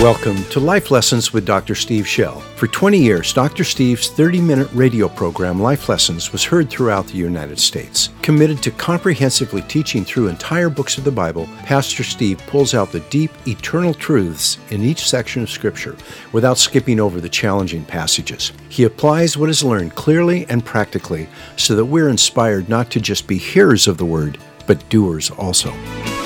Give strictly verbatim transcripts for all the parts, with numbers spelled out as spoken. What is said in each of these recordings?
Welcome to Life Lessons with Doctor Steve Shell. For twenty years, Doctor Steve's thirty-minute radio program, Life Lessons, was heard throughout the United States. Committed to comprehensively teaching through entire books of the Bible, Pastor Steve pulls out the deep, eternal truths in each section of Scripture without skipping over the challenging passages. He applies what is learned clearly and practically so that we're inspired not to just be hearers of the Word, but doers also.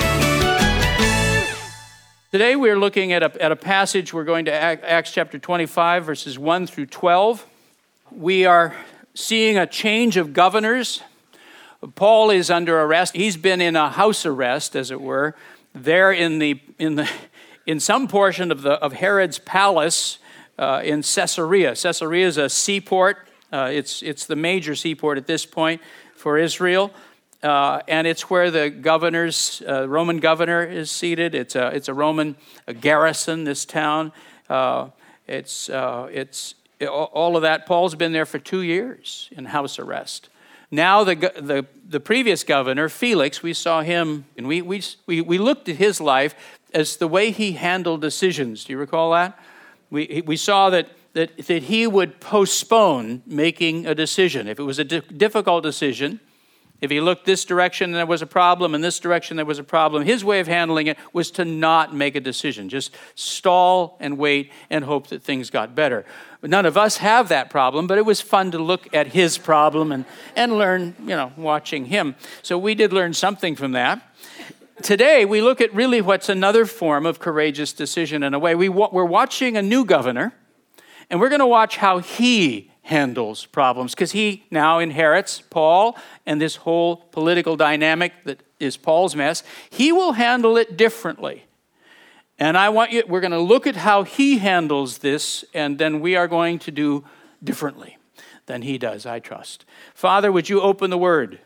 Today we're looking at a, at a passage. We're going to Acts chapter twenty-five, verses one through twelve. We are seeing a change of governors. Paul is under arrest. He's been in a house arrest, as it were, there in the in the in some portion of the of Herod's palace uh, in Caesarea. Caesarea is a seaport. Uh, it's it's the major seaport at this point for Israel. Uh, and it's where the governor's, uh, Roman governor is seated. It's a, it's a Roman a garrison, this town. Uh, it's, uh, it's it, all of that. Paul's been there for two years in house arrest. Now the the, the previous governor, Felix, we saw him, and we, we, we, we looked at his life as the way he handled decisions. Do you recall that? We, we saw that, that, that he would postpone making a decision. If it was a di- difficult decision, if he looked this direction, there was a problem, and this direction, there was a problem. His way of handling it was to not make a decision, just stall and wait and hope that things got better. But none of us have that problem, but it was fun to look at his problem and, and learn, you know, watching him. So we did learn something from that. Today, we look at really what's another form of courageous decision in a way. We, we're watching a new governor, and we're going to watch how he handles problems, because he now inherits Paul and this whole political dynamic that is Paul's mess. He will handle it differently. And I want you, we're going to look at how he handles this, and then we are going to do differently than he does, I trust. Father, would you open the word?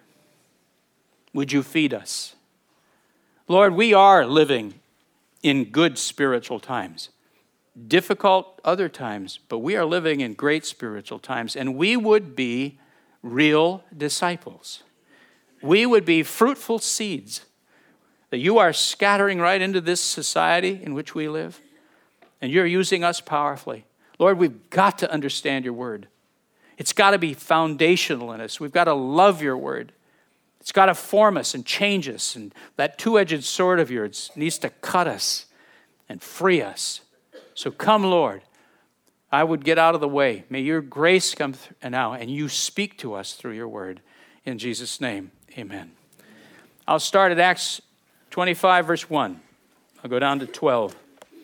Would you feed us? Lord, we are living in good spiritual times. Difficult other times, but we are living in great spiritual times, and we would be real disciples. We would be fruitful seeds that you are scattering right into this society in which we live, and you're using us powerfully. Lord, we've got to understand your word. It's got to be foundational in us. We've got to love your word. It's got to form us and change us, and that two-edged sword of yours needs to cut us and free us. So come, Lord. I would get out of the way. May your grace come th- now, and you speak to us through your word. In Jesus' name, amen. I'll start at Acts twenty-five, verse one. I'll go down to twelve.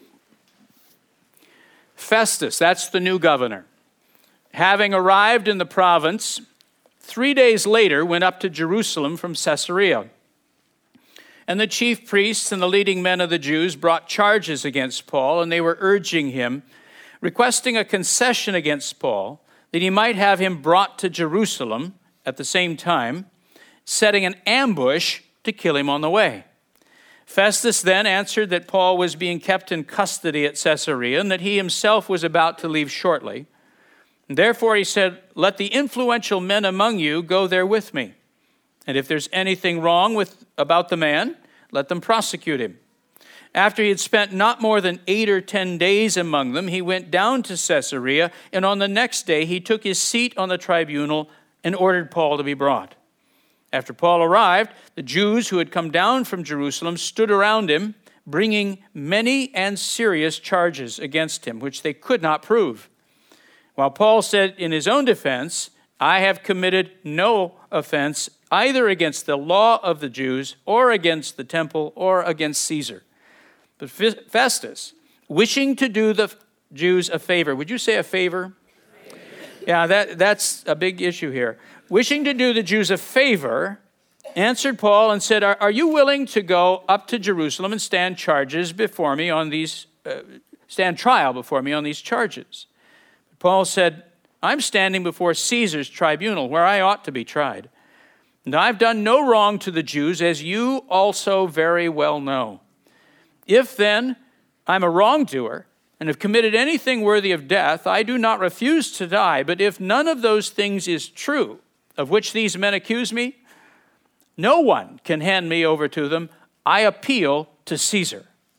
Festus, that's the new governor, having arrived in the province, three days later went up to Jerusalem from Caesarea. And the chief priests and the leading men of the Jews brought charges against Paul, and they were urging him, requesting a concession against Paul, that he might have him brought to Jerusalem at the same time, setting an ambush to kill him on the way. Festus then answered that Paul was being kept in custody at Caesarea, and that he himself was about to leave shortly. And therefore he said, "Let the influential men among you go there with me. And if there's anything wrong with about the man, let them prosecute him." After he had spent not more than eight or ten days among them, he went down to Caesarea, and on the next day he took his seat on the tribunal and ordered Paul to be brought. After Paul arrived, the Jews who had come down from Jerusalem stood around him, bringing many and serious charges against him, which they could not prove. While Paul said in his own defense, "I have committed no offense either against the law of the Jews or against the temple or against Caesar." But Festus, wishing to do the Jews a favor, would you say a favor? Yeah, that, that's a big issue here. Wishing to do the Jews a favor, answered Paul and said, are, are you willing to go up to Jerusalem and stand charges before me on these, uh, stand trial before me on these charges? But Paul said, I'm standing before Caesar's tribunal, where I ought to be tried. And I've done no wrong to the Jews, as you also very well know. If then I'm a wrongdoer and have committed anything worthy of death, I do not refuse to die. But if none of those things is true, of which these men accuse me, no one can hand me over to them. I appeal to Caesar.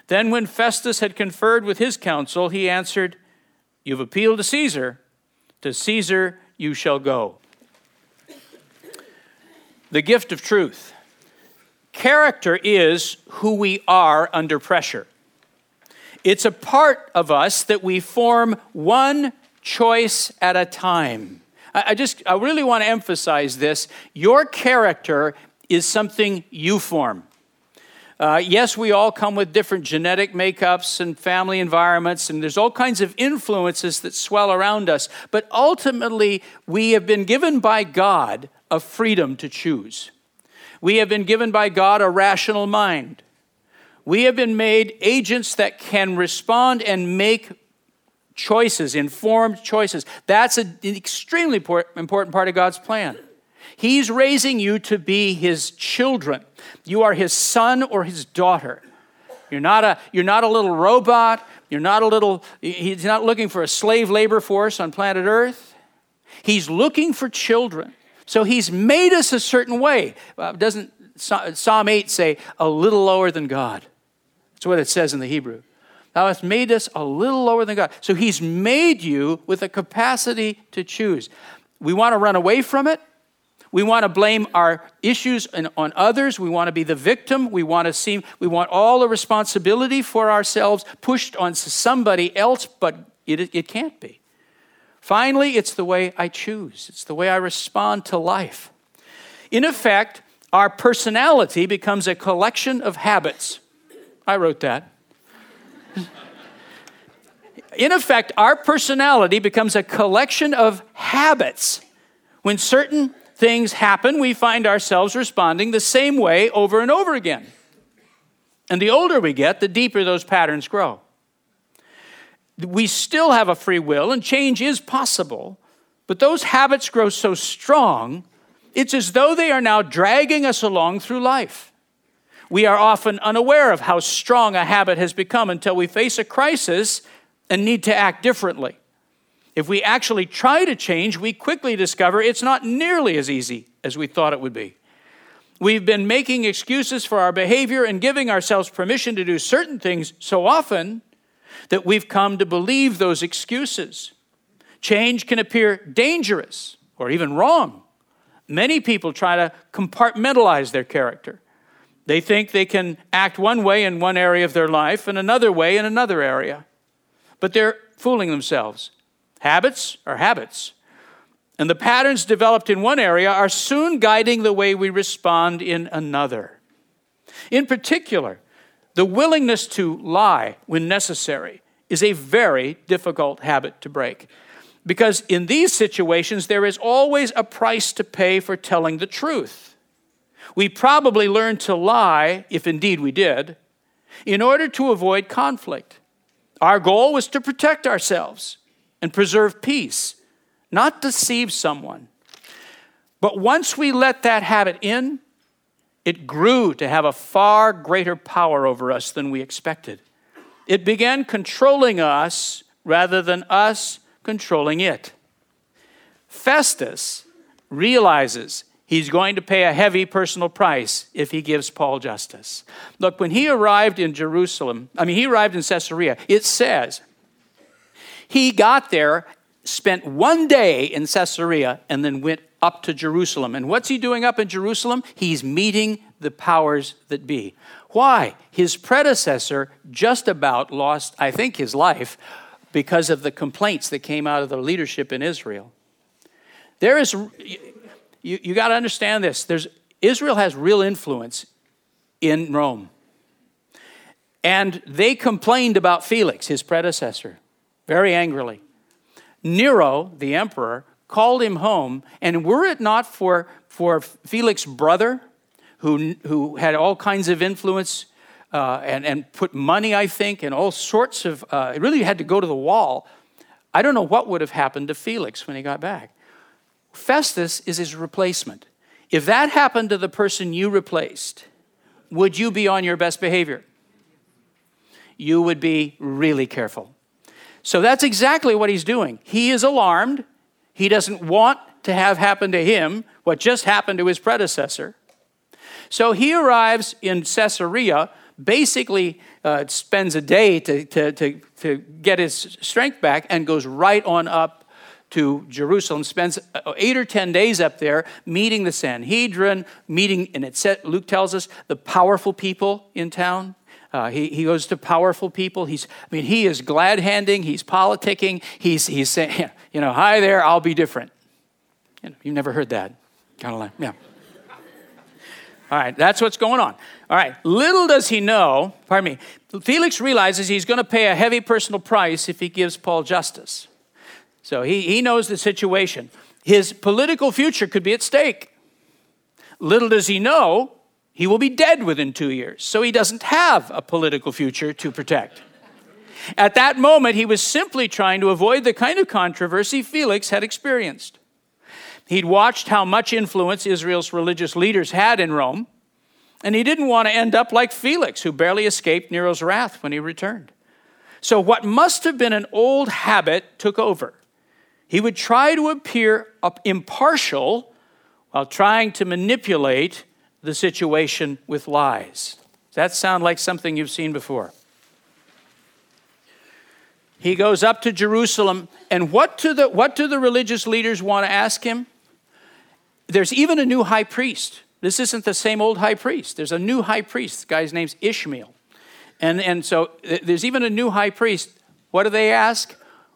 Then when Festus had conferred with his council, he answered, "You've appealed to Caesar. To Caesar you shall go." The gift of truth. Character is who we are under pressure. It's a part of us that we form one choice at a time. I just, I really want to emphasize this. Your character is something you form. Uh, yes, we all come with different genetic makeups and family environments, and there's all kinds of influences that swell around us. But ultimately, we have been given by God a freedom to choose. We have been given by God a rational mind. We have been made agents that can respond and make choices, informed choices. That's an extremely important part of God's plan. He's raising you to be his children. You are his son or his daughter. You're not a, you're not a little robot. You're not a little, he's not looking for a slave labor force on planet Earth. He's looking for children. So he's made us a certain way. Uh, doesn't Psalm eight say, a little lower than God? That's what it says in the Hebrew. Thou hast made us a little lower than God. So he's made you with a capacity to choose. We want to run away from it. We want to blame our issues on others. We want to be the victim. We want to seem, we want all the responsibility for ourselves pushed on somebody else, but it, it can't be. Finally, it's the way I choose. It's the way I respond to life. In effect, our personality becomes a collection of habits. I wrote that. In effect, our personality becomes a collection of habits. When certain things happen, we find ourselves responding the same way over and over again. And the older we get, the deeper those patterns grow. We still have a free will, and change is possible, but those habits grow so strong, it's as though they are now dragging us along through life. We are often unaware of how strong a habit has become until we face a crisis and need to act differently. If we actually try to change, we quickly discover it's not nearly as easy as we thought it would be. We've been making excuses for our behavior and giving ourselves permission to do certain things so often that we've come to believe those excuses. Change can appear dangerous or even wrong. Many people try to compartmentalize their character. They think they can act one way in one area of their life and another way in another area. But they're fooling themselves. Habits are habits. And the patterns developed in one area are soon guiding the way we respond in another. In particular, the willingness to lie when necessary is a very difficult habit to break. Because in these situations, there is always a price to pay for telling the truth. We probably learned to lie, if indeed we did, in order to avoid conflict. Our goal was to protect ourselves and preserve peace, not deceive someone. But once we let that habit in, it grew to have a far greater power over us than we expected. It began controlling us rather than us controlling it. Festus realizes he's going to pay a heavy personal price if he gives Paul justice. Look, when he arrived in Jerusalem, I mean, he arrived in Caesarea, it says he got there, spent one day in Caesarea, and then went up to Jerusalem. And what's he doing up in Jerusalem? He's meeting the powers that be. Why? His predecessor just about lost, I think, his life because of the complaints that came out of the leadership in Israel. There is, you, you got to understand this. There's, Israel has real influence in Rome. And they complained about Felix, his predecessor, very angrily. Nero, the emperor, called him home, and were it not for, for Felix's brother, who, who had all kinds of influence uh, and, and put money, I think, and all sorts of, uh, it really had to go to the wall. I don't know what would have happened to Felix when he got back. Festus is his replacement. If that happened to the person you replaced, would you be on your best behavior? You would be really careful. So that's exactly what he's doing. He is alarmed. He doesn't want to have happen to him what just happened to his predecessor. So he arrives in Caesarea, basically uh, spends a day to, to, to, to get his strength back and goes right on up to Jerusalem, spends eight or ten days up there meeting the Sanhedrin, meeting, and it said, Luke tells us, the powerful people in town. Uh, he, he goes to powerful people. He's, I mean, he is glad-handing. He's politicking. He's, he's saying, you know, hi there, I'll be different. You know, you've never heard that. Kind of like, yeah. All right, that's what's going on. All right, little does he know, pardon me, Felix realizes he's going to pay a heavy personal price if he gives Paul justice. So he, he knows the situation. His political future could be at stake. Little does he know, he will be dead within two years. So he doesn't have a political future to protect. At that moment, he was simply trying to avoid the kind of controversy Felix had experienced. He'd watched how much influence Israel's religious leaders had in Rome, and he didn't want to end up like Felix, who barely escaped Nero's wrath when he returned. So what must have been an old habit took over. He would try to appear impartial while trying to manipulate the situation with lies. Does that sound like something you've seen before? He goes up to Jerusalem, and what do the, what do the religious leaders want to ask him? There's even a new high priest. This isn't the same old high priest. There's a new high priest. The guy's name's Ishmael. And, and so there's even a new high priest. What do they ask?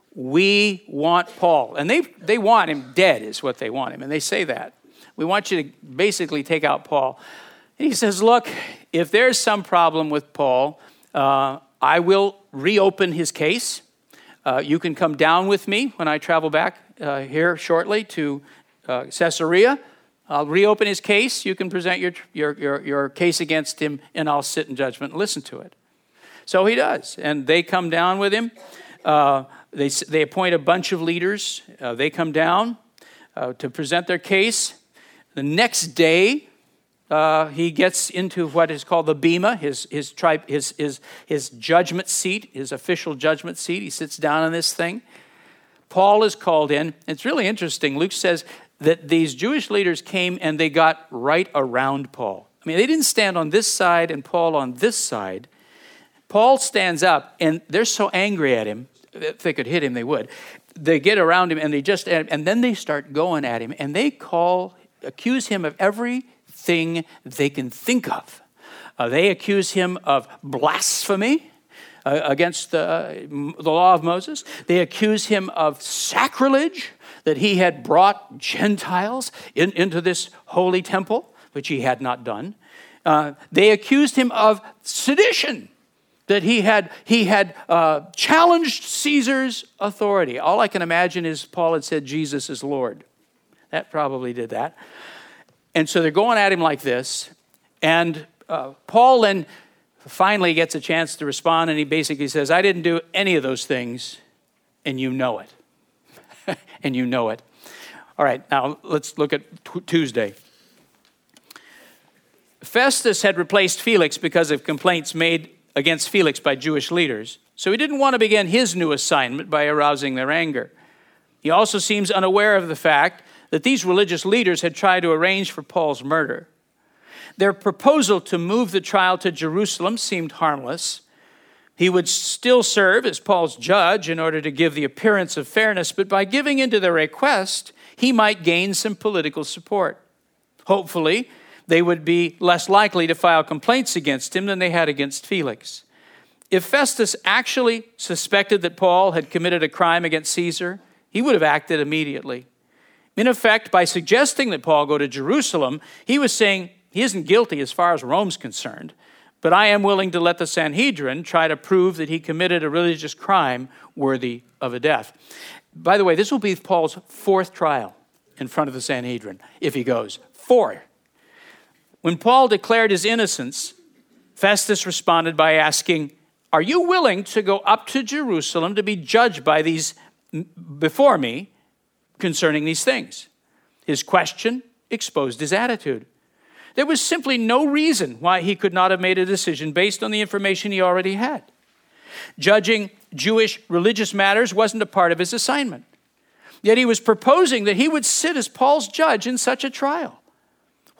We want Paul. And they, they want him dead is what they want him. And they say that. We want you to basically take out Paul. And he says, look, if there's some problem with Paul, uh, I will reopen his case. Uh, you can come down with me when I travel back uh, here shortly to uh, Caesarea. I'll reopen his case. You can present your, your, your, your case against him, and I'll sit in judgment and listen to it. So he does. And they come down with him. Uh, They, they appoint a bunch of leaders. Uh, they come down uh, to present their case. The next day, uh, he gets into what is called the bema, his his, tri- his his his judgment seat, his official judgment seat. He sits down on this thing. Paul is called in. It's really interesting. Luke says that these Jewish leaders came and they got right around Paul. I mean, they didn't stand on this side and Paul on this side. Paul stands up, and they're so angry at him. If they could hit him, they would. They get around him, and they just, and then they start going at him, and they call, accuse him of everything they can think of. Uh, they accuse him of blasphemy uh, against the, uh, the law of Moses. They accuse him of sacrilege, that he had brought Gentiles in, into this holy temple, which he had not done. Uh, they accused him of sedition, that he had he had uh, challenged Caesar's authority. All I can imagine is Paul had said Jesus is Lord. That probably did that. And so they're going at him like this. And uh, Paul then finally gets a chance to respond, and he basically says, I didn't do any of those things, and you know it. And you know it. All right, now let's look at t- Tuesday. Festus had replaced Felix because of complaints made against Felix by Jewish leaders. So he didn't want to begin his new assignment by arousing their anger. He also seems unaware of the fact that these religious leaders had tried to arrange for Paul's murder. Their proposal to move the trial to Jerusalem seemed harmless. He would still serve as Paul's judge in order to give the appearance of fairness, but by giving in to their request, he might gain some political support. Hopefully, they would be less likely to file complaints against him than they had against Felix. If Festus actually suspected that Paul had committed a crime against Caesar, he would have acted immediately. In effect, by suggesting that Paul go to Jerusalem, he was saying he isn't guilty as far as Rome's concerned, but I am willing to let the Sanhedrin try to prove that he committed a religious crime worthy of a death. By the way, this will be Paul's fourth trial in front of the Sanhedrin, if he goes. Four. When Paul declared his innocence, Festus responded by asking, are you willing to go up to Jerusalem to be judged by these before me concerning these things? His question exposed his attitude. There was simply no reason why he could not have made a decision based on the information he already had. Judging Jewish religious matters wasn't a part of his assignment. Yet he was proposing that he would sit as Paul's judge in such a trial.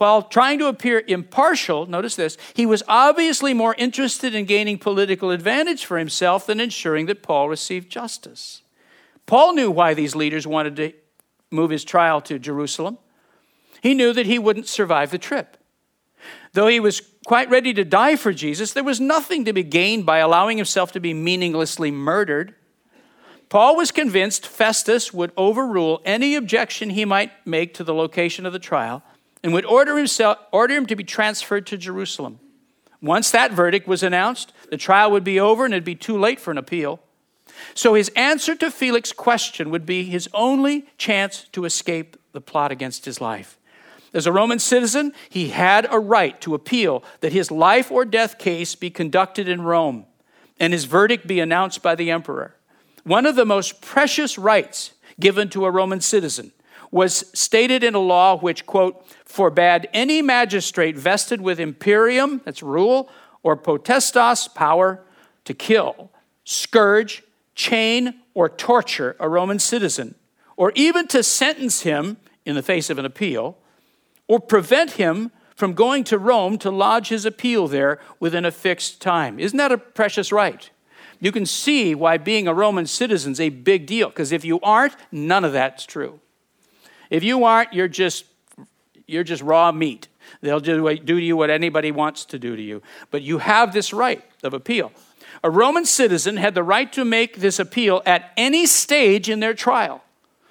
While trying to appear impartial, notice this, he was obviously more interested in gaining political advantage for himself than ensuring that Paul received justice. Paul knew why these leaders wanted to move his trial to Jerusalem. He knew that he wouldn't survive the trip. Though he was quite ready to die for Jesus, there was nothing to be gained by allowing himself to be meaninglessly murdered. Paul was convinced Festus would overrule any objection he might make to the location of the trial and would order himself, order him to be transferred to Jerusalem. Once that verdict was announced, the trial would be over and it'd be too late for an appeal. So his answer to Felix's question would be his only chance to escape the plot against his life. As a Roman citizen, he had a right to appeal that his life or death case be conducted in Rome and his verdict be announced by the emperor. One of the most precious rights given to a Roman citizen was stated in a law which, quote, forbade any magistrate vested with imperium, that's rule, or potestas, power, to kill, scourge, chain, or torture a Roman citizen, or even to sentence him in the face of an appeal, or prevent him from going to Rome to lodge his appeal there within a fixed time. Isn't that a precious right? You can see why being a Roman citizen is a big deal, because if you aren't, none of that's true. If you aren't, you're just you're just raw meat. They'll do, do to you what anybody wants to do to you. But you have this right of appeal. A Roman citizen had the right to make this appeal at any stage in their trial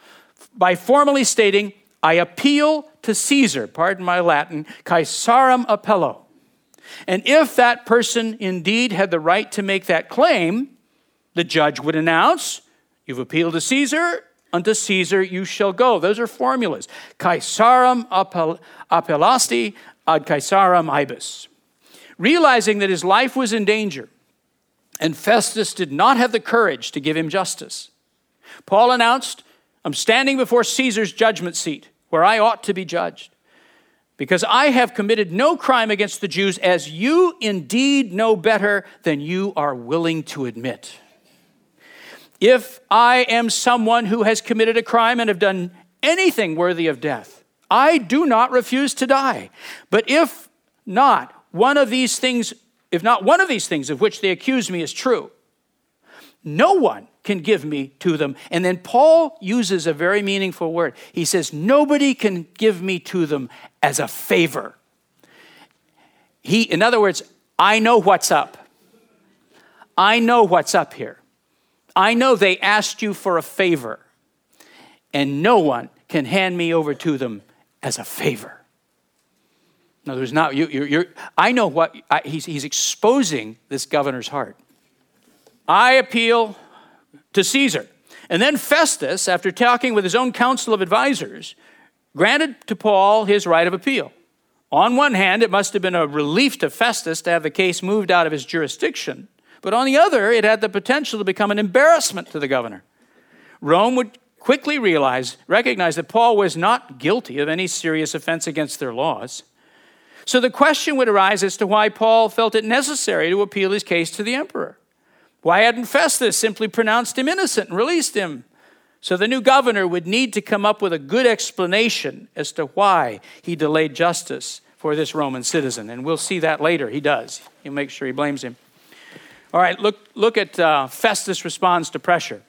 by formally stating, I appeal to Caesar, pardon my Latin, Caesarem appello. And if that person indeed had the right to make that claim, the judge would announce, you've appealed to Caesar, unto Caesar you shall go. Those are formulas. Caesarem appellasti ad Caesarem ibis. Realizing that his life was in danger, and Festus did not have the courage to give him justice, Paul announced, I'm standing before Caesar's judgment seat, where I ought to be judged, because I have committed no crime against the Jews, as you indeed know better than you are willing to admit. If I am someone who has committed a crime and have done anything worthy of death, I do not refuse to die. But if not one of these things, if not one of these things of which they accuse me is true, no one can give me to them. And then Paul uses a very meaningful word. He says, nobody can give me to them as a favor. He, in other words, I know what's up. I know what's up here. I know they asked you for a favor, and no one can hand me over to them as a favor. No, there's not. You, you're, you're, I know what I, he's. He's exposing this governor's heart. I appeal to Caesar, and then Festus, after talking with his own council of advisors, granted to Paul his right of appeal. On one hand, it must have been a relief to Festus to have the case moved out of his jurisdiction. But on the other, it had the potential to become an embarrassment to the governor. Rome would quickly realize, recognize that Paul was not guilty of any serious offense against their laws. So the question would arise as to why Paul felt it necessary to appeal his case to the emperor. Why hadn't Festus simply pronounced him innocent and released him? So the new governor would need to come up with a good explanation as to why he delayed justice for this Roman citizen. And we'll see that later. He does. He'll make sure he blames him. All right, look, look at uh, Festus' response to pressure.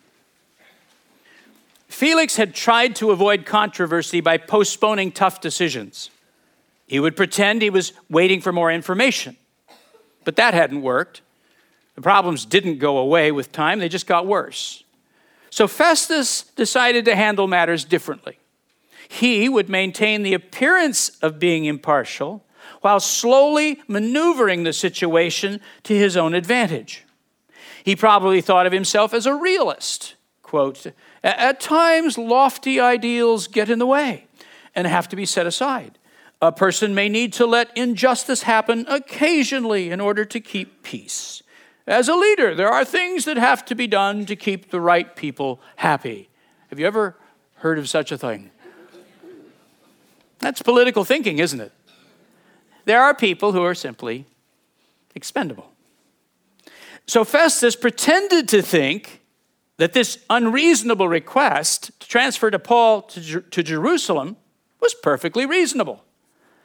Felix had tried to avoid controversy by postponing tough decisions. He would pretend he was waiting for more information. But that hadn't worked. The problems didn't go away with time, they just got worse. So Festus decided to handle matters differently. He would maintain the appearance of being impartial while slowly maneuvering the situation to his own advantage. He probably thought of himself as a realist. Quote, at times lofty ideals get in the way and have to be set aside. A person may need to let injustice happen occasionally in order to keep peace. As a leader, there are things that have to be done to keep the right people happy. Have you ever heard of such a thing? That's political thinking, isn't it? There are people who are simply expendable. So Festus pretended to think that this unreasonable request to transfer to Paul to, Jer- to Jerusalem was perfectly reasonable.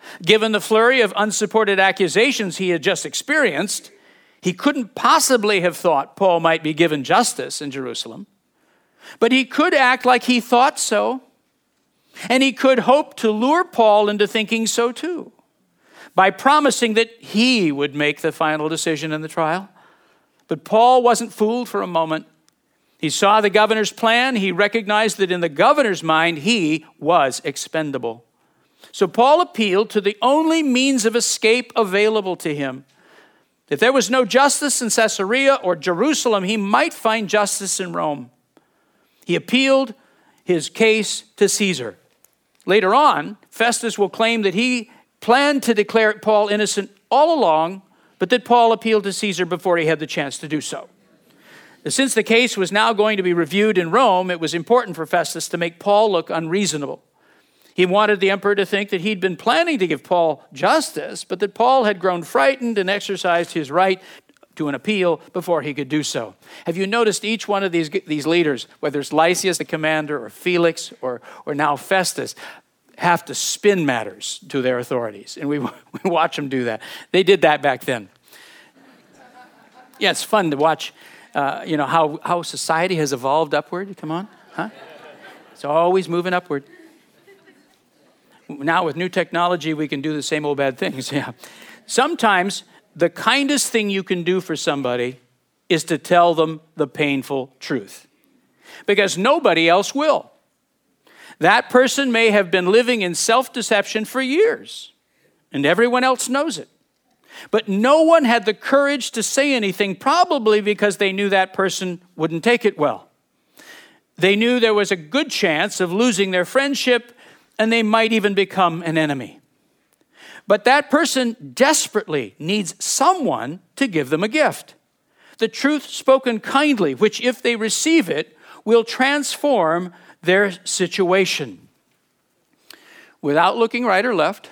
Given the flurry of unsupported accusations he had just experienced, he couldn't possibly have thought Paul might be given justice in Jerusalem. But he could act like he thought so, and he could hope to lure Paul into thinking so too, by promising that he would make the final decision in the trial. But Paul wasn't fooled for a moment. He saw the governor's plan. He recognized that in the governor's mind, he was expendable. So Paul appealed to the only means of escape available to him. If there was no justice in Caesarea or Jerusalem, he might find justice in Rome. He appealed his case to Caesar. Later on, Festus will claim that he planned to declare Paul innocent all along, but that Paul appealed to Caesar before he had the chance to do so. Since the case was now going to be reviewed in Rome, it was important for Festus to make Paul look unreasonable. He wanted the emperor to think that he'd been planning to give Paul justice, but that Paul had grown frightened and exercised his right to an appeal before he could do so. Have you noticed each one of these, these leaders, whether it's Lysias, the commander, or Felix, or, or now Festus, have to spin matters to their authorities? And we, we watch them do that. They did that back then. Yeah, it's fun to watch, uh, you know, how, how society has evolved upward. Come on, huh? It's always moving upward. Now with new technology, we can do the same old bad things. Yeah. Sometimes the kindest thing you can do for somebody is to tell them the painful truth, because nobody else will. That person may have been living in self-deception for years, and everyone else knows it. But no one had the courage to say anything, probably because they knew that person wouldn't take it well. They knew there was a good chance of losing their friendship, and they might even become an enemy. But that person desperately needs someone to give them a gift. The truth spoken kindly, which if they receive it, will transform their situation. Without looking right or left,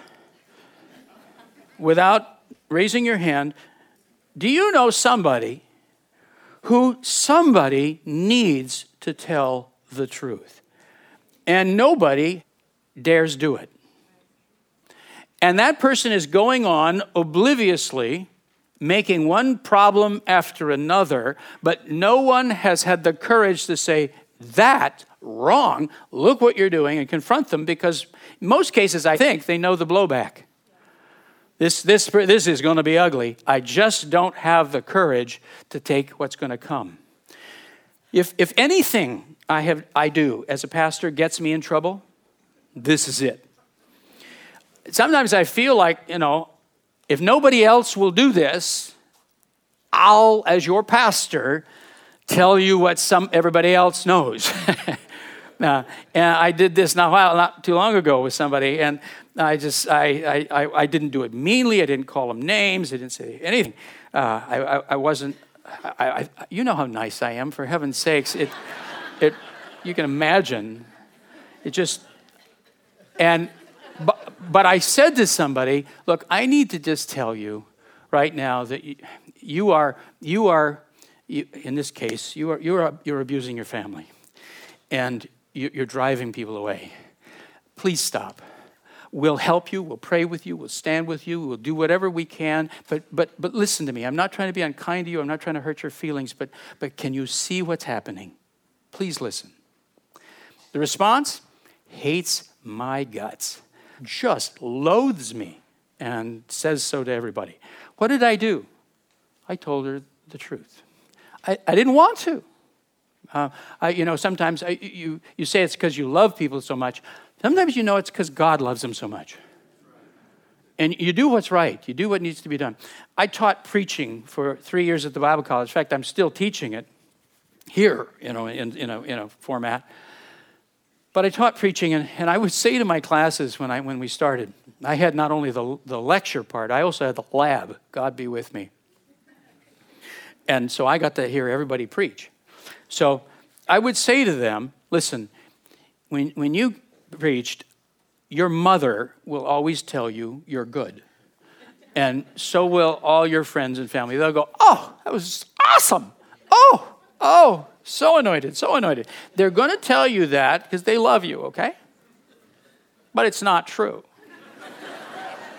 without raising your hand, do you know somebody who somebody needs to tell the truth? And nobody dares do it. And that person is going on obliviously, making one problem after another, but no one has had the courage to say, "That wrong, look what you're doing," and confront them, because in most cases, I think, they know the blowback. This, this, this is going to be ugly. I just don't have the courage to take what's going to come. If, if anything I, have, I do as a pastor gets me in trouble, this is it. Sometimes I feel like, you know, if nobody else will do this, I'll, as your pastor, tell you what some everybody else knows. uh, and I did this not, while, not too long ago with somebody, and I just, I, I, I didn't do it meanly. I didn't call them names. I didn't say anything. Uh, I, I, I wasn't, I, I, you know how nice I am, for heaven's sakes. It, it, you can imagine. It just, and, but, but I said to somebody, look, I need to just tell you right now that you, you are, you are, you, in this case, you are, you are, you're abusing your family, and you, you're driving people away. Please stop. We'll help you. We'll pray with you. We'll stand with you. We'll do whatever we can. But but but listen to me. I'm not trying to be unkind to you. I'm not trying to hurt your feelings. But but can you see what's happening? Please listen. The response? Hates my guts. Just loathes me and says so to everybody. What did I do? I told her the truth. I, I didn't want to. Uh, I, you know, sometimes I, you, you say it's because you love people so much. Sometimes you know it's because God loves them so much. And you do what's right. You do what needs to be done. I taught preaching for three years at the Bible College. In fact, I'm still teaching it here, you know, in, in, a, in a format. But I taught preaching, and, and I would say to my classes when I when we started, I had not only the, the lecture part, I also had the lab. God be with me. And so I got to hear everybody preach. So I would say to them, listen, when when you preached, your mother will always tell you you're good. And so will all your friends and family. They'll go, oh, that was awesome. Oh, oh, so anointed, so anointed. They're going to tell you that because they love you, okay? But it's not true.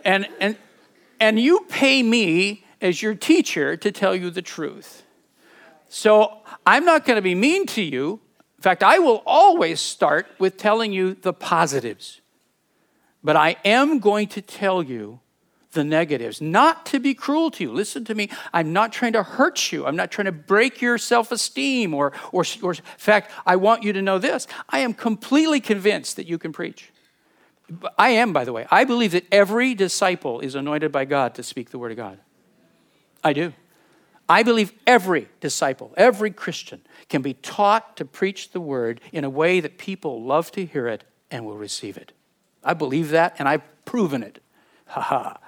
And, and, and you pay me as your teacher to tell you the truth. So I'm not going to be mean to you. In fact, I will always start with telling you the positives. But I am going to tell you the negatives, not to be cruel to you. Listen to me. I'm not trying to hurt you. I'm not trying to break your self-esteem or, or, or, in fact, I want you to know this. I am completely convinced that you can preach. I am, by the way. I believe that every disciple is anointed by God to speak the word of God. I do. I believe every disciple, every Christian can be taught to preach the word in a way that people love to hear it and will receive it. I believe that, and I've proven it. Ha ha.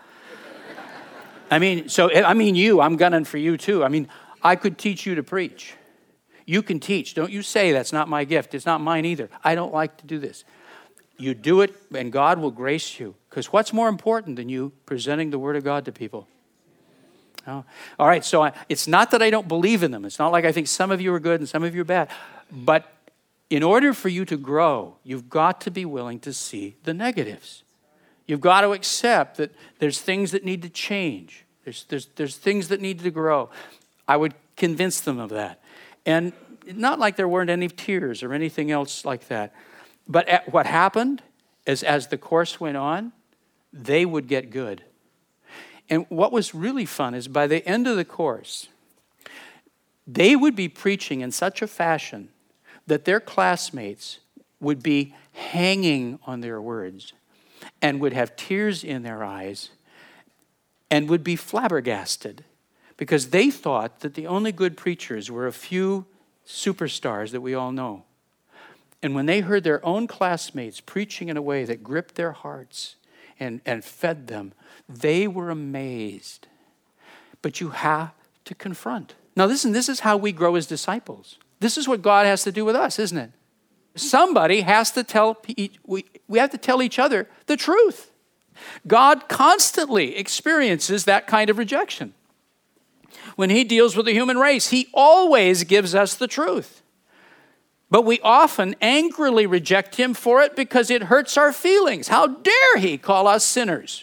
I mean, so, I mean you, I'm gunning for you too. I mean, I could teach you to preach. You can teach. Don't you say that's not my gift. It's not mine either. I don't like to do this. You do it, and God will grace you. Because what's more important than you presenting the word of God to people? Oh. All right, so I, it's not that I don't believe in them. It's not like I think some of you are good and some of you are bad. But in order for you to grow, you've got to be willing to see the negatives. You've got to accept that there's things that need to change. There's, there's, there's things that need to grow. I would convince them of that. And not like there weren't any tears or anything else like that. But at, what happened is as the course went on, they would get good. And what was really fun is by the end of the course, they would be preaching in such a fashion that their classmates would be hanging on their words and would have tears in their eyes and would be flabbergasted because they thought that the only good preachers were a few superstars that we all know. And when they heard their own classmates preaching in a way that gripped their hearts and, and fed them, they were amazed. But you have to confront. Now listen, this is how we grow as disciples. This is what God has to do with us, isn't it? Somebody has to tell, we, we have to tell each other the truth. God constantly experiences that kind of rejection. When he deals with the human race, he always gives us the truth. But we often angrily reject him for it because it hurts our feelings. How dare he call us sinners?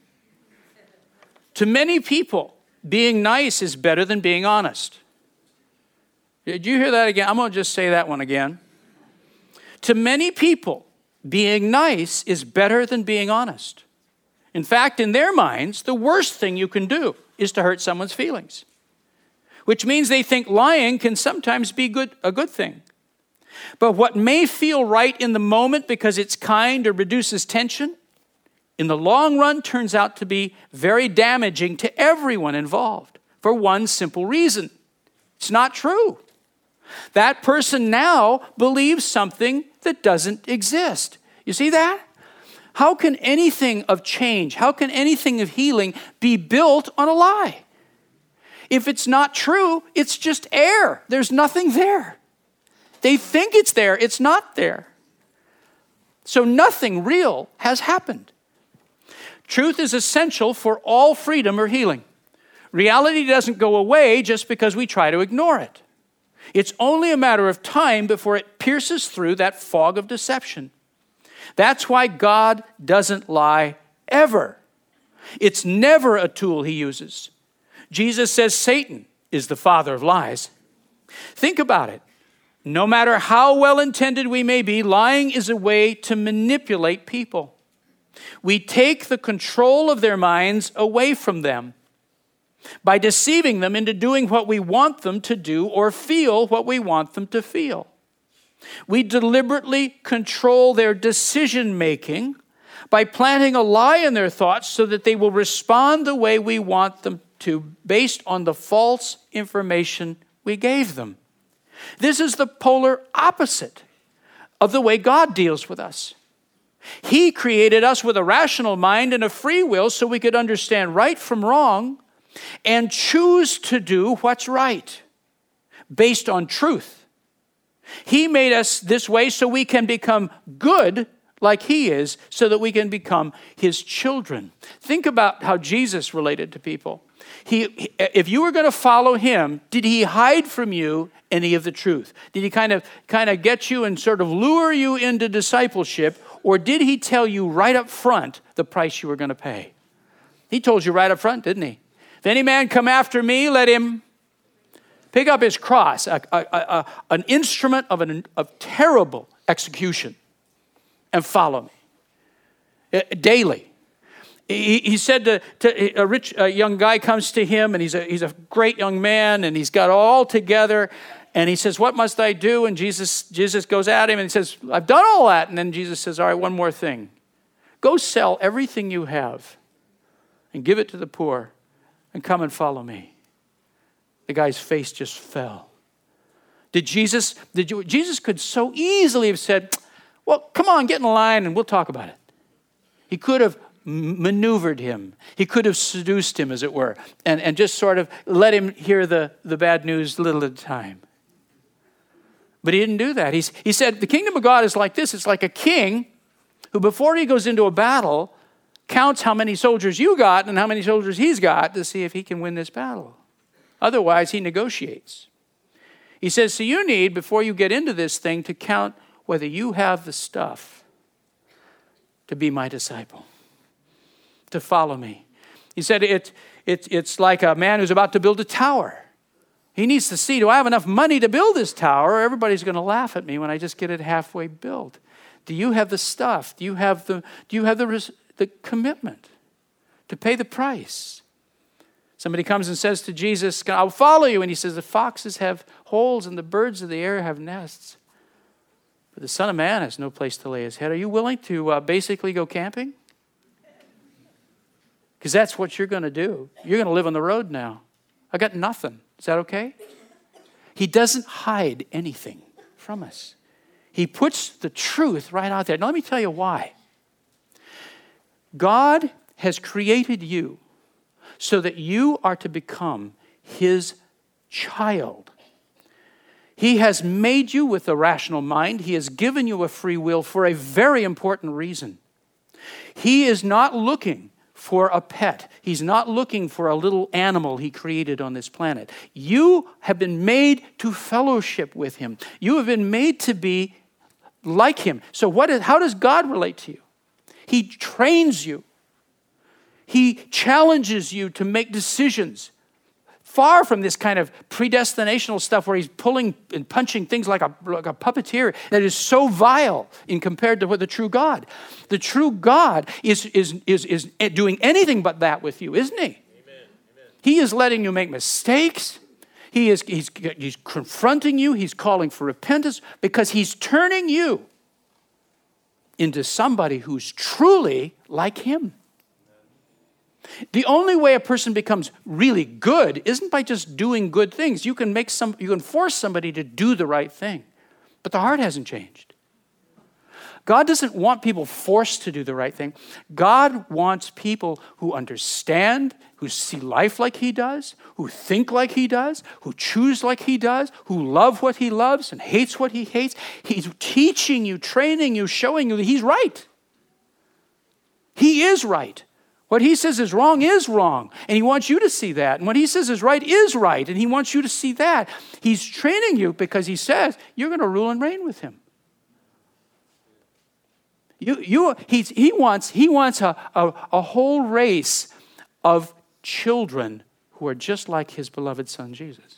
To many people, being nice is better than being honest. Did you hear that again? I'm going to just say that one again. To many people, being nice is better than being honest. In fact, in their minds, the worst thing you can do is to hurt someone's feelings, which means they think lying can sometimes be good, a good thing. But what may feel right in the moment because it's kind or reduces tension, in the long run turns out to be very damaging to everyone involved for one simple reason. It's not true. That person now believes something that doesn't exist. You see that? How can anything of change, how can anything of healing be built on a lie? If it's not true, it's just air. There's nothing there. They think it's there. It's not there. So nothing real has happened. Truth is essential for all freedom or healing. Reality doesn't go away just because we try to ignore it. It's only a matter of time before it pierces through that fog of deception. That's why God doesn't lie ever. It's never a tool he uses. Jesus says Satan is the father of lies. Think about it. No matter how well-intended we may be, lying is a way to manipulate people. We take the control of their minds away from them by deceiving them into doing what we want them to do or feel what we want them to feel. We deliberately control their decision-making by planting a lie in their thoughts so that they will respond the way we want them to based on the false information we gave them. This is the polar opposite of the way God deals with us. He created us with a rational mind and a free will so we could understand right from wrong and choose to do what's right based on truth. He made us this way so we can become good like he is, so that we can become his children. Think about how Jesus related to people. He, if you were going to follow him, did he hide from you any of the truth? Did he kind of, kind of get you and sort of lure you into discipleship? Or did he tell you right up front the price you were going to pay? He told you right up front, didn't he? If any man come after me, let him pick up his cross, a, a, a, an instrument of, an, of terrible execution, and follow me daily. He, he said to, to a rich a young guy comes to him, and he's a, he's a great young man, and he's got all together, and he says, what must I do? And Jesus, Jesus goes at him, and he says, I've done all that. And then Jesus says, all right, one more thing. Go sell everything you have and give it to the poor and come and follow me. The guy's face just fell. Did Jesus, did you, Jesus could so easily have said, well, come on, get in line and we'll talk about it. He could have maneuvered him. He could have seduced him, as it were, and, and just sort of let him hear the, the bad news little at a time. But he didn't do that. He's, he said, the kingdom of God is like this. It's like a king who, before he goes into a battle, counts how many soldiers you got and how many soldiers he's got to see if he can win this battle. Otherwise, he negotiates. He says, so you need, before you get into this thing, to count whether you have the stuff to be my disciple, to follow me. He said, it, it, it's like a man who's about to build a tower. He needs to see, do I have enough money to build this tower? Everybody's going to laugh at me when I just get it halfway built. Do you have the stuff? Do you have the, do you have the, the commitment to pay the price? Somebody comes and says to Jesus, I'll follow you. And he says, the foxes have holes and the birds of the air have nests, but the Son of Man has no place to lay his head. Are you willing to uh, basically go camping? Because that's what you're going to do. You're going to live on the road now. I got nothing. Is that okay? He doesn't hide anything from us. He puts the truth right out there. Now let me tell you why. God has created you so that you are to become his child. He has made you with a rational mind. He has given you a free will for a very important reason. He is not looking for a pet. He's not looking for a little animal he created on this planet. You have been made to fellowship with him. You have been made to be like him. So what is, how does God relate to you? He trains you. He challenges you to make decisions. Far from this kind of predestinational stuff where he's pulling and punching things like a, like a puppeteer that is so vile in compared to what the true God. The true God is, is, is, is doing anything but that with you, isn't he? Amen. Amen. He is letting you make mistakes. He is he's, he's confronting you. He's calling for repentance because he's turning you into somebody who's truly like him. The only way a person becomes really good isn't by just doing good things. You can make some, you can force somebody to do the right thing, but the heart hasn't changed. God doesn't want people forced to do the right thing. God wants people who understand, who see life like he does, who think like he does, who choose like he does, who love what he loves and hates what he hates. He's teaching you, training you, showing you that he's right. He is right. What he says is wrong is wrong, and he wants you to see that. And what he says is right is right, and he wants you to see that. He's training you because he says you're going to rule and reign with him. You, you, he's, he wants, he wants a, a, a whole race of children who are just like his beloved son, Jesus.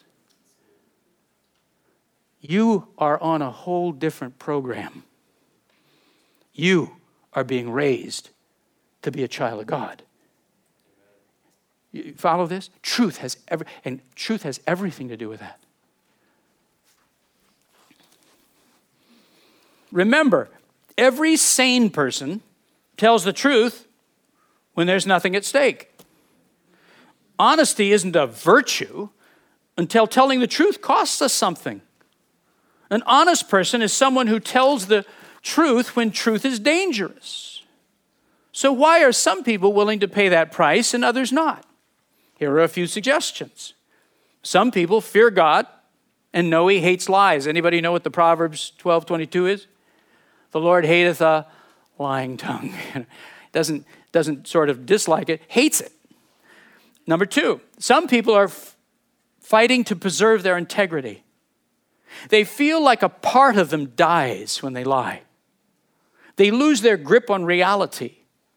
You are on a whole different program. You are being raised to be a child of God. You follow this? Truth has every, and truth has everything to do with that. Remember, every sane person tells the truth when there's nothing at stake. Honesty isn't a virtue until telling the truth costs us something. An honest person is someone who tells the truth when truth is dangerous. So why are some people willing to pay that price and others not? Here are a few suggestions. Some people fear God and know he hates lies. Anybody know what the Proverbs twelve twenty-two is? The Lord hateth a lying tongue. doesn't, doesn't sort of dislike it, hates it. Number two, some people are f- fighting to preserve their integrity. They feel like a part of them dies when they lie. They lose their grip on reality.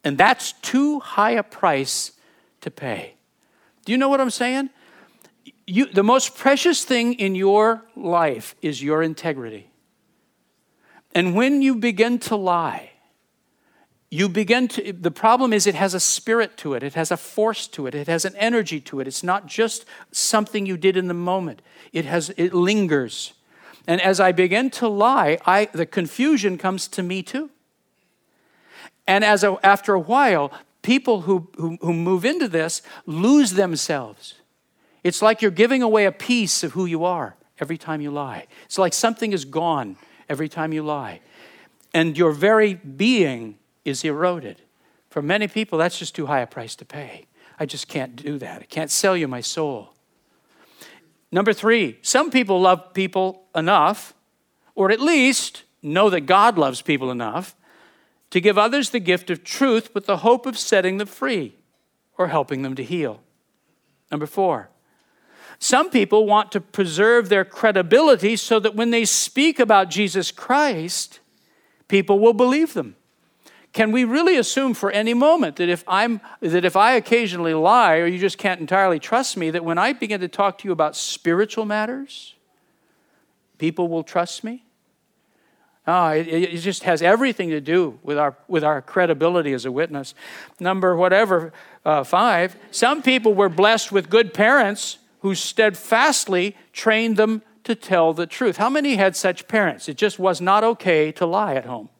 And that's too high a price to pay. Do you know what I'm saying? You, the most precious thing in your life is your integrity. And when you begin to lie, you begin to, the problem is it has a spirit to it. It has a force to it. It has an energy to it. It's not just something you did in the moment. It has, it lingers. And as I begin to lie, I, the confusion comes to me too. And as a, after a while, people who, who, who move into this lose themselves. It's like you're giving away a piece of who you are every time you lie. It's like something is gone every time you lie. And your very being is eroded. For many people, that's just too high a price to pay. I just can't do that. I can't sell you my soul. Number three, some people love people enough, or at least know that God loves people enough, to give others the gift of truth with the hope of setting them free or helping them to heal. Number four, some people want to preserve their credibility so that when they speak about Jesus Christ, people will believe them. Can we really assume for any moment that if I'm that if I occasionally lie, or you just can't entirely trust me, that when I begin to talk to you about spiritual matters, people will trust me? Oh, it, it just has everything to do with our with our credibility as a witness. Number whatever, uh, five, some people were blessed with good parents who steadfastly trained them to tell the truth. How many had such parents? It just was not okay to lie at home.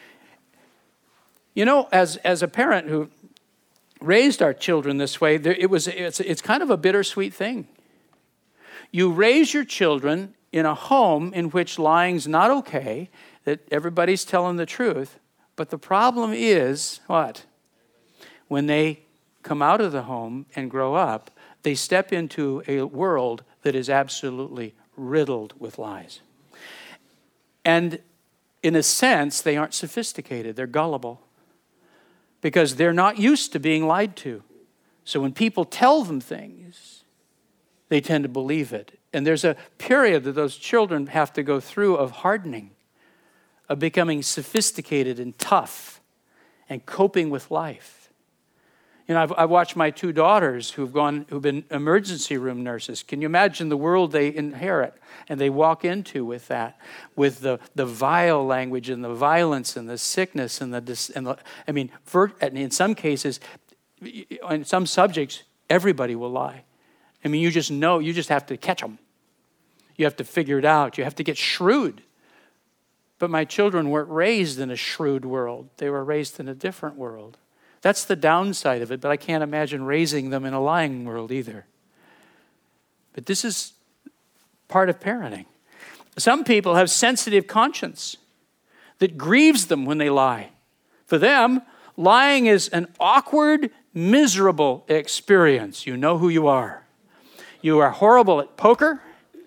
You know, as, as a parent who raised our children this way, there, it was it's, it's kind of a bittersweet thing. You raise your children in a home in which lying's not okay, that everybody's telling the truth, but the problem is, what? When they come out of the home and grow up, they step into a world that is absolutely riddled with lies. And in a sense, they aren't sophisticated, they're gullible. Because they're not used to being lied to. So when people tell them things, they tend to believe it. And there's a period that those children have to go through of hardening, of becoming sophisticated and tough and coping with life. You know, I've, I've watched my two daughters who've gone, who've been emergency room nurses. Can you imagine the world they inherit and they walk into with that, with the, the vile language and the violence and the sickness and the, and the I mean, for, in some cases, in some subjects, everybody will lie. I mean, you just know, you just have to catch them. You have to figure it out. You have to get shrewd. But my children weren't raised in a shrewd world. They were raised in a different world. That's the downside of it, but I can't imagine raising them in a lying world either. But this is part of parenting. Some people have sensitive conscience that grieves them when they lie. For them, lying is an awkward, miserable experience. You know who you are. You are horrible at poker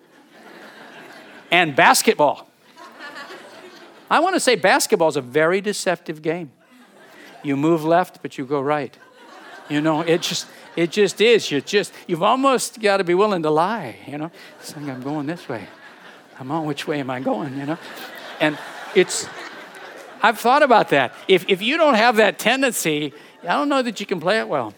and basketball. I want to say basketball is a very deceptive game. You move left, but you go right. You know, it just it just is. You just you've almost got to be willing to lie. You know, it's like I'm going this way. Come on, which way am I going? You know, and it's. I've thought about that. If if you don't have that tendency, I don't know that you can play it well.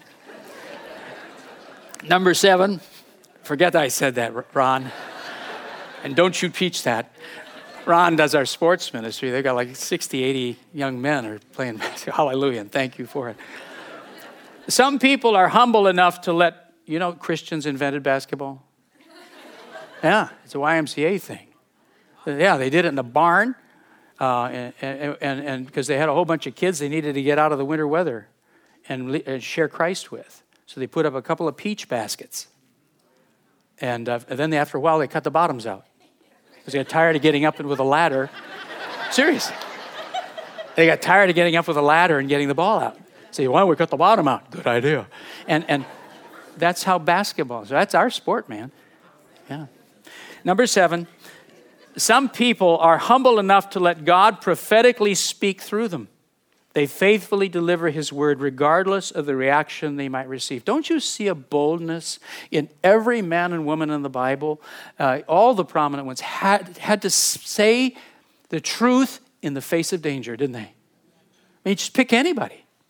Number seven, forget that I said that, Ron, and don't you teach that. Ron does our sports ministry. They've got like sixty, eighty young men are playing basketball. Hallelujah, and thank you for it. Some people are humble enough to let, you know, Christians invented basketball. Yeah, it's a Y M C A thing. Yeah, they did it in the barn, uh, and and and because they had a whole bunch of kids they needed to get out of the winter weather and, and share Christ with. So they put up a couple of peach baskets. And, uh, and then they, after a while, they cut the bottoms out. Because they got tired of getting up with a ladder. Seriously. They got tired of getting up with a ladder and getting the ball out. Say, why don't we cut the bottom out? Good idea. And and that's how basketball is. That's our sport, man. Yeah. Number seven, some people are humble enough to let God prophetically speak through them. They faithfully deliver his word regardless of the reaction they might receive. Don't you see a boldness in every man and woman in the Bible? Uh, all the prominent ones had, had to say the truth in the face of danger, didn't they? I mean, just pick anybody.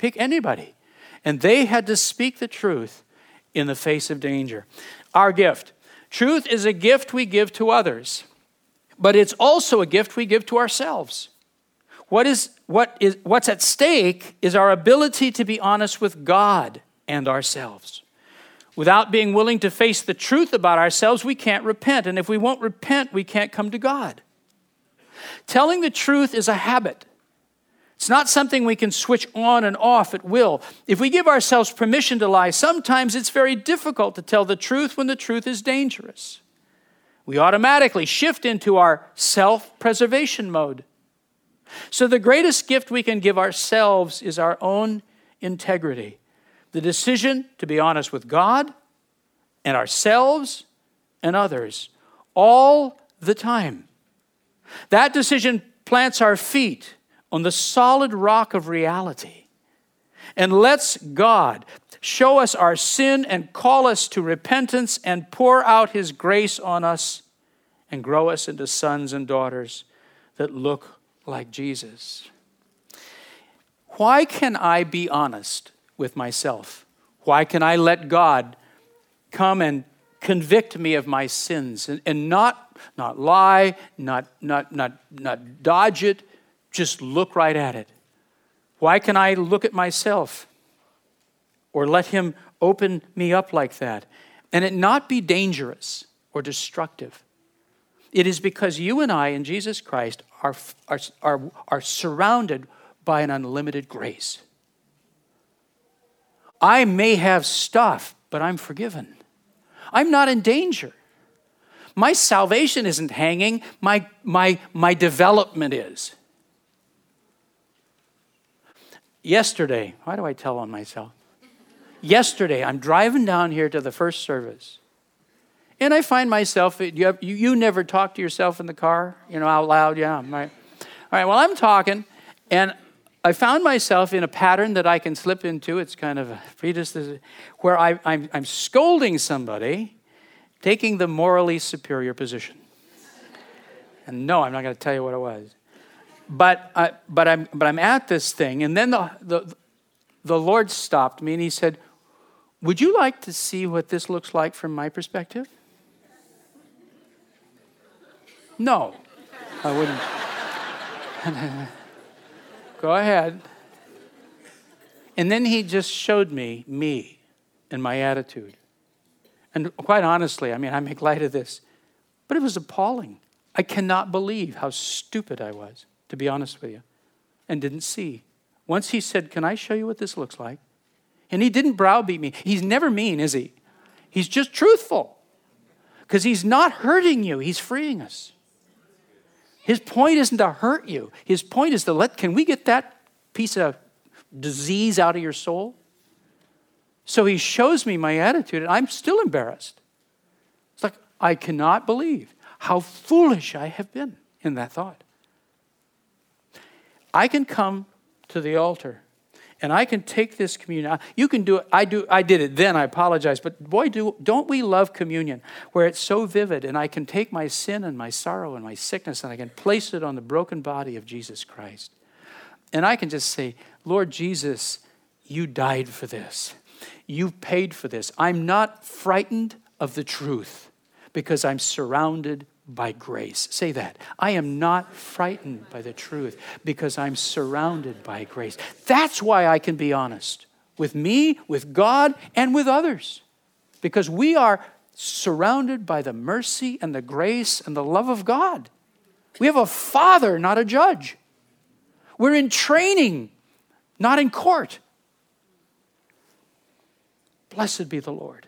Pick anybody. And they had to speak the truth in the face of danger. Our gift. Truth is a gift we give to others, but it's also a gift we give to ourselves. What is, what is, what's at stake is our ability to be honest with God and ourselves. Without being willing to face the truth about ourselves, we can't repent. And if we won't repent, we can't come to God. Telling the truth is a habit. It's not something we can switch on and off at will. If we give ourselves permission to lie, sometimes it's very difficult to tell the truth when the truth is dangerous. We automatically shift into our self-preservation mode. So the greatest gift we can give ourselves is our own integrity. The decision to be honest with God and ourselves and others all the time. That decision plants our feet on the solid rock of reality and lets God show us our sin and call us to repentance and pour out his grace on us and grow us into sons and daughters that look like Jesus. Why can I be honest with myself? Why can I let God come and convict me of my sins and, and not, not lie, not, not, not, not dodge it, just look right at it? Why can I look at myself or let him open me up like that and it not be dangerous or destructive? It is because you and I in Jesus Christ are, are, are, are surrounded by an unlimited grace. I may have stuff, but I'm forgiven. I'm not in danger. My salvation isn't hanging. My, my, my development is. Yesterday, why do I tell on myself? Yesterday, I'm driving down here to the first service. And I find myself, you, have, you, you never talk to yourself in the car, you know, out loud, yeah. Right. All right, well, I'm talking, and I found myself in a pattern that I can slip into. It's kind of a predisposition, where I, I'm, I'm scolding somebody, taking the morally superior position. And no, I'm not going to tell you what it was. But uh, but I'm but I'm at this thing, and then the, the the Lord stopped me and he said, "Would you like to see what this looks like from my perspective?" No, I wouldn't. Go ahead. And then he just showed me me and my attitude. And quite honestly, I mean, I make light of this, but it was appalling. I cannot believe how stupid I was, to be honest with you, and didn't see. Once he said, "Can I show you what this looks like?" And he didn't browbeat me. He's never mean, is he? He's just truthful. Because he's not hurting you. He's freeing us. His point isn't to hurt you. His point is to let, can we get that piece of disease out of your soul? So he shows me my attitude, and I'm still embarrassed. It's like, I cannot believe how foolish I have been in that thought. I can come to the altar and I can take this communion. You can do it. I do. I did it then. I apologize. But boy, do, don't we love communion where it's so vivid and I can take my sin and my sorrow and my sickness and I can place it on the broken body of Jesus Christ. And I can just say, "Lord Jesus, you died for this. You've paid for this. I'm not frightened of the truth because I'm surrounded by grace." Say that. I am not frightened by the truth because I'm surrounded by grace. That's why I can be honest with me, with God, and with others. Because we are surrounded by the mercy and the grace and the love of God. We have a father, not a judge. We're in training, not in court. Blessed be the Lord.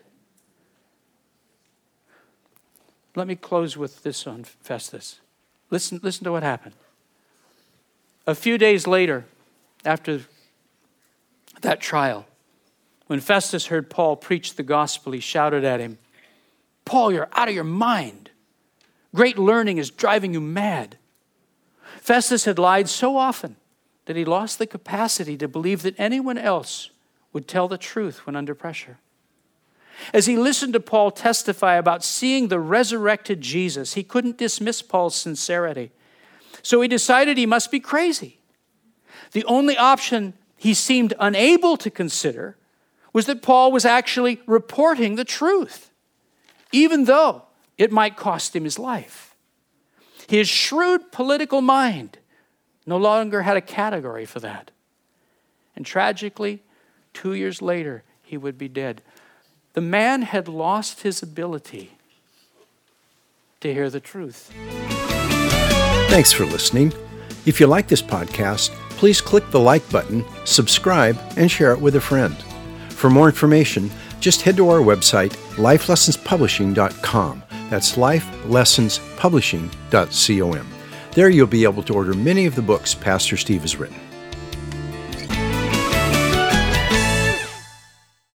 Let me close with this on Festus. Listen, listen to what happened. A few days later, after that trial, when Festus heard Paul preach the gospel, he shouted at him, "Paul, you're out of your mind. Great learning is driving you mad." Festus had lied so often that he lost the capacity to believe that anyone else would tell the truth when under pressure. As he listened to Paul testify about seeing the resurrected Jesus, he couldn't dismiss Paul's sincerity. So he decided he must be crazy. The only option he seemed unable to consider was that Paul was actually reporting the truth, even though it might cost him his life. His shrewd political mind no longer had a category for that. And tragically, two years later, he would be dead. The man had lost his ability to hear the truth. Thanks for listening. If you like this podcast, please click the like button, subscribe, and share it with a friend. For more information, just head to our website, life lessons publishing dot com. That's life lessons publishing dot com. There you'll be able to order many of the books Pastor Steve has written.